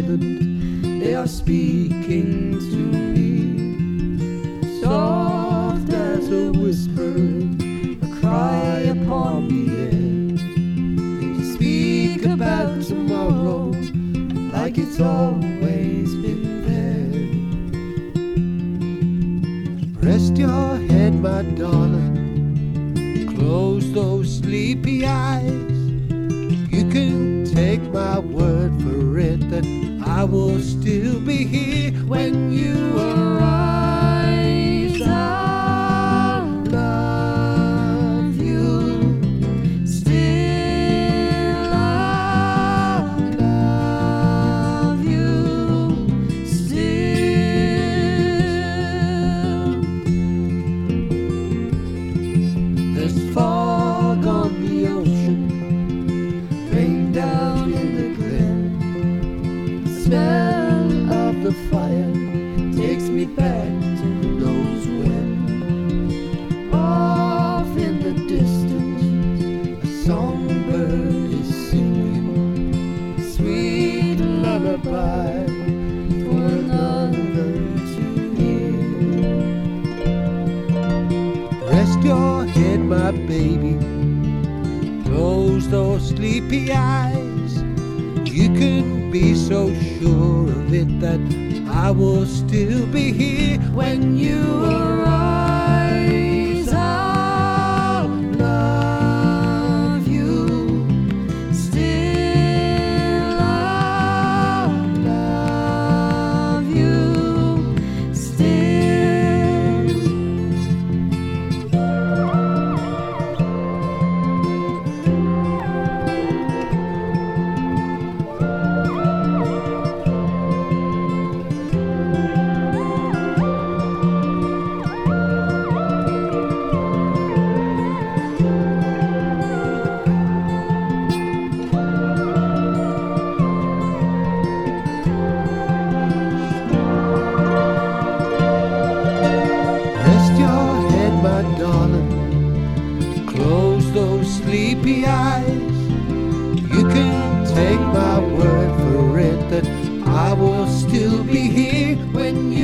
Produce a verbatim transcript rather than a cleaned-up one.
silent, they are speaking to me. Soft as a whisper, a cry upon the air. They speak about tomorrow like it's always been there. Rest your head, my darling, close those sleepy eyes. You can take my word for it that I will still be here when you arise. I'll love you still. I'll love you still. There's fog on the ocean, rain down in the glen. The smell of the fire takes me back to who knows when. Off in the distance, a songbird is singing a sweet lullaby for another to hear. Rest your head, my baby, close those sleepy eyes. You can be so sure of it that I will still be here when you arise. I'll love you still. I'll love you still. Darling, close those sleepy eyes. You can take my word for it that I will still be here when you